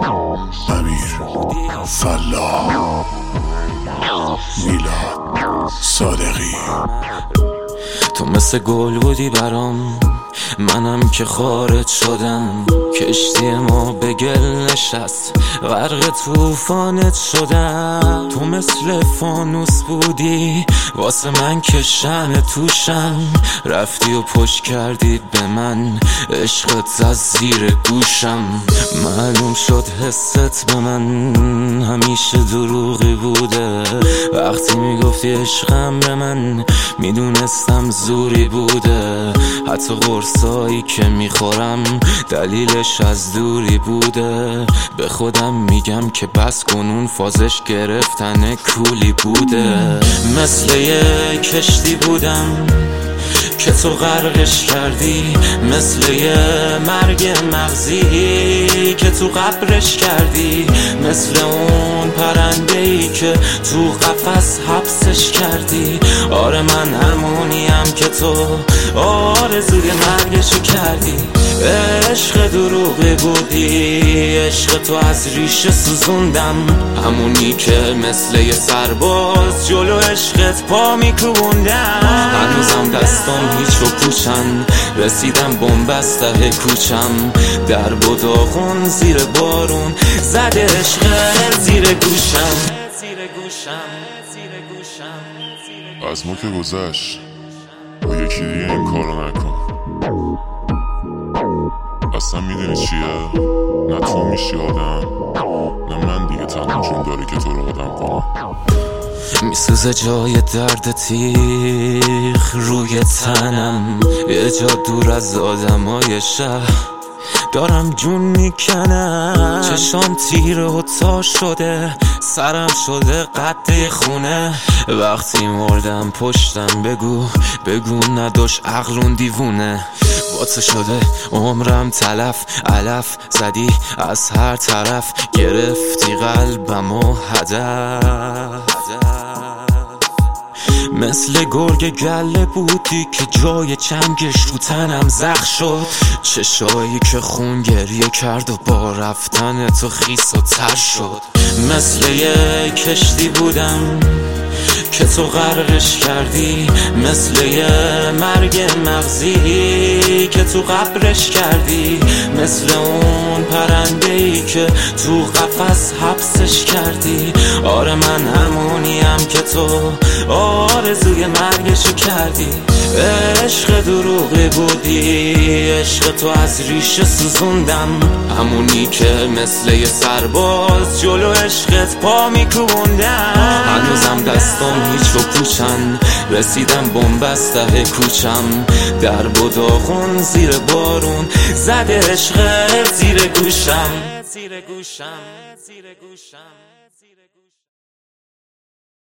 امیر فلاح میلاد صادقی. تو مثل گل بودی برام، منم که خارج شدم. کشتی ما به گل نشست، غرق طوفانت شدم. تو مثل فانوس بودی واسه من که شمع توشم. رفتی و پشت کردی به من، عشقت از زیر گوشم. معلوم شد حست به من همیشه دروغی بوده. وقتی میگفتی عشقم به من، میدونستم زوری بوده. حتی قرصایی که میخورم دلیلش از دوری بوده. به خودم میگم که بس کنون فازش گرفتن کولی بوده. مثل یه کشتی بودم که تو غرقش کردی، مثل یه مرگ مغزی که تو قبرش کردی، مثل اون پرنده‌ای که تو قفس حبسش کردی. آره من همونیم که تو آرزوی مرگشو کردی. عشق دروغی بودی، عشق تو از ریشه سوزوندم. همونی که مثل یه سرباز جلو عشقت پا میکوبوندم. هنوزم دستام هیچ و پوچن، رسیدم بنبست ته کوچم. در و داغون زیر بارون زده عشقت زیر گوشم. از ما که گذشت، با یکی دیگه این کارو نکن. اصلا میدونی چیه؟ نه تو میشی آدم، نه من دیگه تنها جون داری که تو رو آدم کنم. میسوزه جای درد تیخ روی تنم، یه جا دور از آدمای شهر دارم جون میکنم. چشام تیره و تا شده، سرم شده قد خونه. وقتی مردم پشتم بگو نداشت عقلون دیوونه. با تو شده عمرم تلف، علف زدی از هر طرف. گرفتی قلبم و هدف. مثل گرگ گله بودی که جای چنگش تو تنم زخم شد. چشایی که خون گریه کرد و با رفتن تو خیس و تر شد. مثل یه کشتی بودم که تو غرقش کردی، مثل یه مرگ مغزی که تو قبرش کردی، مثل اون پرنده‌ای که تو قفس حبسش کردی. آره من همونیم که تو آرزوی مرگشو کردی. عشق دروغی بودی، عشق تو از ریشه سوزوندم. همونی که مثل یه سرباز جلو عشقت پا میکوبوندم. هنوزم دستام هیچ و پوچن، رسیدم بنبست ته کوچم. در و داغون زیر بارون زده عشقت زیر گوشم.